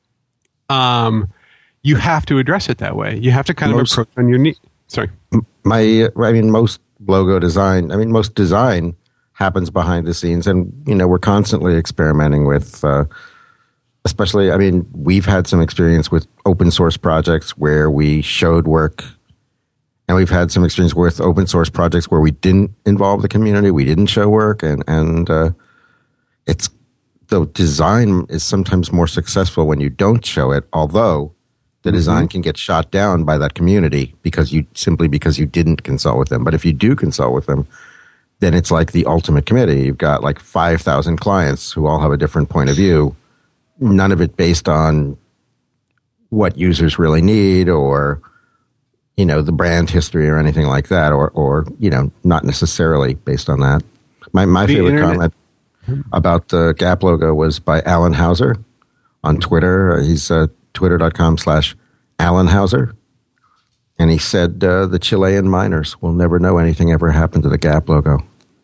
um, you have to address it that way. You have to kind most, of approach on your knee. Sorry, my I mean, most logo design. I mean, most design happens behind the scenes, and you know, we're constantly experimenting with. Uh, especially, I mean, we've had some experience with open source projects where we showed work. And we've had some experience with open source projects where we didn't involve the community, we didn't show work, and and uh, it's the design is sometimes more successful when you don't show it. Although the mm-hmm. design can get shot down by that community because you simply because you didn't consult with them. But if you do consult with them, then it's like the ultimate committee. You've got like five thousand clients who all have a different point of view. None of it based on what users really need or, you know, the brand history or anything like that, or, or you know, not necessarily based on that. My my the favorite internet. comment about the Gap logo was by Alan Hauser on Twitter. He's uh, twitter.com slash Alan Hauser. And he said uh, the Chilean miners will never know anything ever happened to the Gap logo.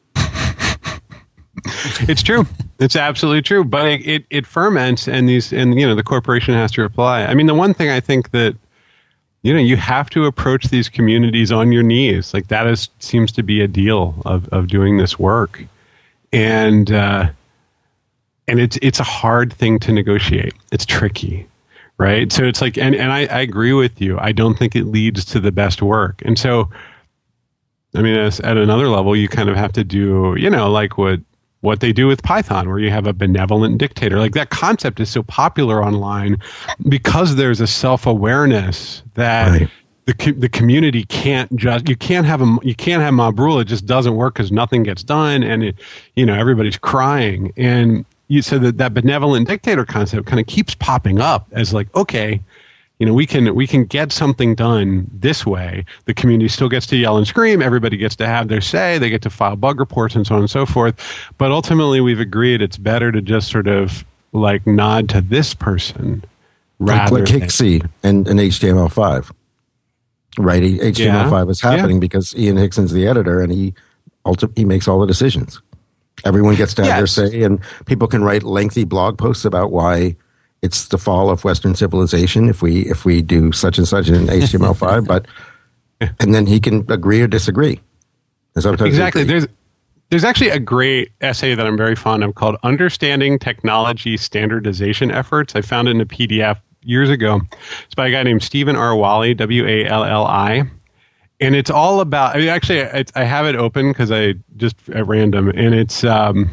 It's true. It's absolutely true. But it, it, it ferments, and these, and you know, the corporation has to reply. I mean, the one thing I think that, you know, you have to approach these communities on your knees. Like that is seems to be a deal of, of doing this work, and uh, and it's it's a hard thing to negotiate. It's tricky, right? So it's like, and and I, I agree with you. I don't think it leads to the best work. And so, I mean, as, at another level, you kind of have to do, you know, like what. what they do with Python, where you have a benevolent dictator. Like that concept is so popular online because there's a self-awareness that right. the the community can't just, you can't have a, you can't have mob rule. It just doesn't work because nothing gets done, and it, you know, everybody's crying. And you so that that benevolent dictator concept kind of keeps popping up as like, okay, you know, we can we can get something done this way. The community still gets to yell and scream. Everybody gets to have their say. They get to file bug reports and so on and so forth. But ultimately, we've agreed it's better to just sort of like nod to this person rather like, like Hixie and, and H T M L five. Right? H T M L five yeah. is happening yeah. because Ian Hickson's the editor, and he ulti- he makes all the decisions. Everyone gets to have yes. their say, and people can write lengthy blog posts about why it's the fall of Western civilization if we if we do such and such in H T M L five, but and then he can agree or disagree. Exactly. There's there's actually a great essay that I'm very fond of called "Understanding Technology Standardization Efforts." I found it in a P D F years ago. It's by a guy named Stephen R. Wally, W A L L I, and it's all about. I mean, actually, it's, I have it open because I just at random, and it's. Um,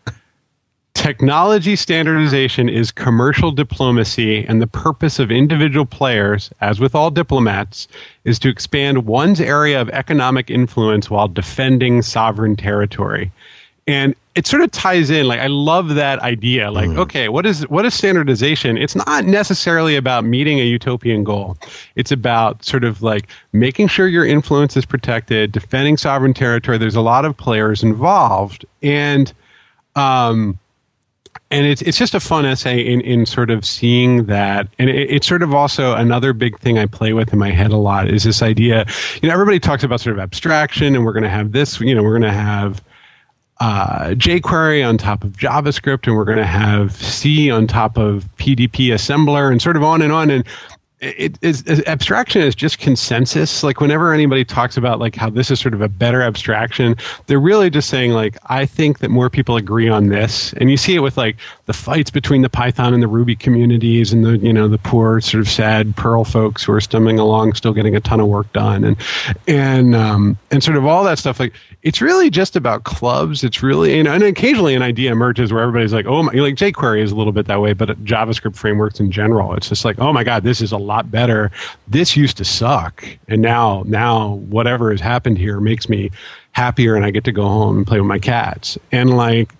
Technology standardization is commercial diplomacy, and the purpose of individual players, as with all diplomats, is to expand one's area of economic influence while defending sovereign territory. And it sort of ties in, like, I love that idea. Like, mm. okay, what is what is standardization? It's not necessarily about meeting a utopian goal. It's about sort of like making sure your influence is protected, defending sovereign territory. There's a lot of players involved. And, um, And it's it's just a fun essay in, in sort of seeing that. And it, it's sort of also another big thing I play with in my head a lot is this idea, you know, everybody talks about sort of abstraction, and we're going to have this, you know, we're going to have uh, jQuery on top of JavaScript, and we're going to have C on top of P D P assembler, and sort of on and on. And it is abstraction is just consensus. Like whenever anybody talks about like how this is sort of a better abstraction, they're really just saying like, I think that more people agree on this. And you see it with like the fights between the Python and the Ruby communities, and the, you know, the poor sort of sad Perl folks who are stumbling along, still getting a ton of work done, and and um, and sort of all that stuff. Like it's really just about clubs. It's really, you know, and occasionally an idea emerges where everybody's like, oh my, like jQuery is a little bit that way, but JavaScript frameworks in general, it's just like, oh my God, this is a lot better. This used to suck, and now now whatever has happened here makes me happier, and I get to go home and play with my cats. And like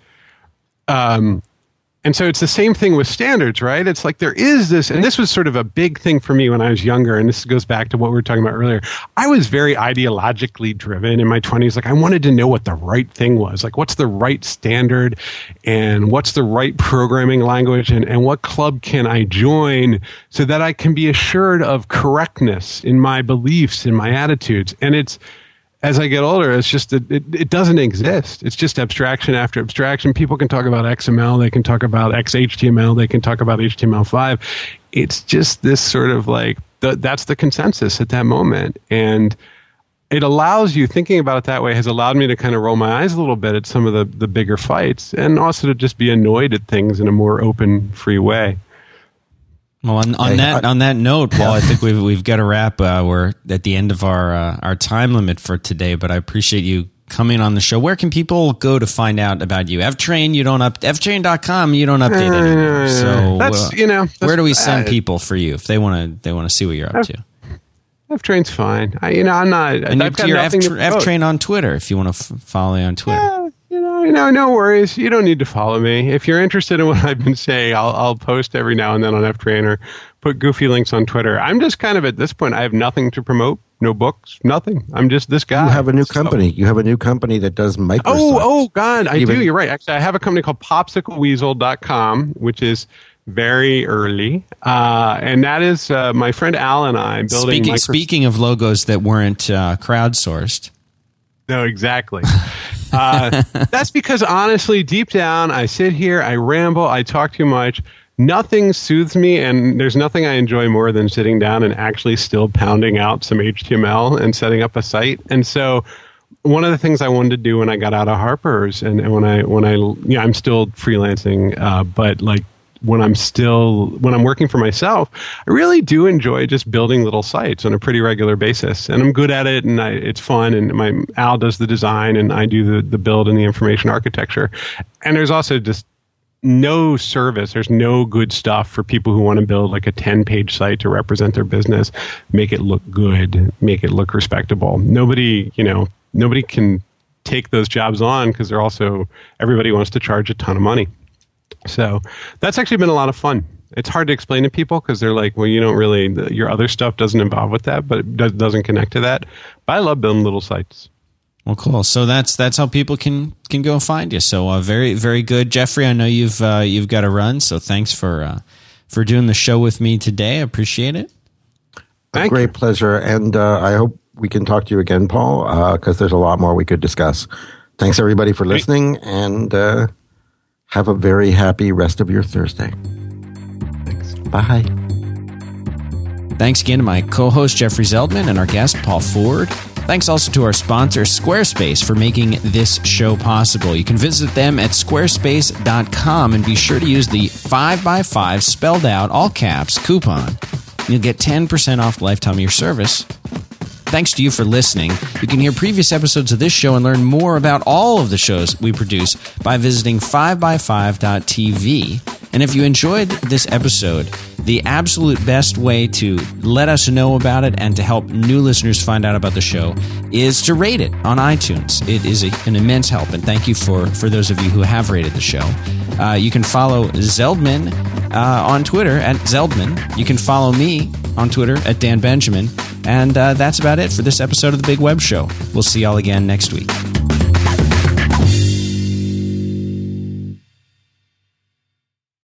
um and so it's the same thing with standards, right? It's like there is this, and this was sort of a big thing for me when I was younger, and this goes back to what we were talking about earlier. I was very ideologically driven in my twenties. Like I wanted to know what the right thing was. Like what's the right standard, and what's the right programming language, and, and what club can I join so that I can be assured of correctness in my beliefs, in my attitudes. And it's, as I get older, it's just, it, it, it doesn't exist. It's just abstraction after abstraction. People can talk about X M L. They can talk about X H T M L. They can talk about H T M L five. It's just this sort of like, the, that's the consensus at that moment. And it allows you, thinking about it that way has allowed me to kind of roll my eyes a little bit at some of the, the bigger fights, and also to just be annoyed at things in a more open, free way. Well, on, on that on that note, Paul, I think we've we've got to wrap. Uh, we're at the end of our uh, our time limit for today, but I appreciate you coming on the show. Where can people go to find out about you? F-Train, you don't up F train dot com, you don't update anymore. So that's, uh, you know, that's, where do we send uh, people for you if they want to they want to see what you're up F, to? F-Train's fine. I, you know, I'm not. And I've you're got F, F-Train on Twitter if you want to f- follow you on Twitter. Yeah. You know, you know, no worries. You don't need to follow me. If you're interested in what I've been saying, I'll I'll post every now and then on F-Train or put goofy links on Twitter. I'm just kind of at this point, I have nothing to promote. No books, nothing. I'm just this guy. You have a new so. company. You have a new company that does Microsoft. Oh, oh, God, I Even, do. You're right. Actually, I have a company called popsicle weasel dot com, which is very early. Uh, and that is uh, my friend Al and I building Speaking, Microsoft. speaking of logos that weren't uh, crowdsourced. No, exactly. uh, that's because, honestly, deep down, I sit here, I ramble, I talk too much. Nothing soothes me, and there's nothing I enjoy more than sitting down and actually still pounding out some H T M L and setting up a site. And so one of the things I wanted to do when I got out of Harper's, and, and when I, when I, yeah, I'm still freelancing, uh, but like, when I'm still, when I'm working for myself, I really do enjoy just building little sites on a pretty regular basis. And I'm good at it, and I, it's fun, and my Al does the design, and I do the, the build and the information architecture. And there's also just no service, there's no good stuff for people who want to build like a ten-page site to represent their business, make it look good, make it look respectable. Nobody, you know, nobody can take those jobs on because they're also, everybody wants to charge a ton of money. So that's actually been a lot of fun. It's hard to explain to people because they're like, well, you don't really, the, your other stuff doesn't involve with that, but it does, doesn't connect to that. But I love building little sites. Well, cool. So that's that's how people can can go find you. So uh, very very good, Jeffrey. I know you've uh, you've got to run, so thanks for uh, for doing the show with me today. I appreciate it. Thank a great you. pleasure, and uh, I hope we can talk to you again, Paul, because uh, there's a lot more we could discuss. Thanks everybody for listening, and uh, have a very happy rest of your Thursday. Thanks. Bye. Thanks again to my co-host Jeffrey Zeldman and our guest Paul Ford. Thanks also to our sponsor, Squarespace, for making this show possible. You can visit them at squarespace dot com and be sure to use the five by five spelled out, all caps, coupon. You'll get ten percent off the lifetime of your service. Thanks to you for listening. You can hear previous episodes of this show and learn more about all of the shows we produce by visiting five by five dot t v. And if you enjoyed this episode, the absolute best way to let us know about it and to help new listeners find out about the show is to rate it on iTunes. It is a, an immense help, and thank you for, for those of you who have rated the show. Uh, you can follow Zeldman uh, on Twitter at Zeldman. You can follow me on Twitter at Dan Benjamin. And uh, that's about it for this episode of The Big Web Show. We'll see y'all again next week.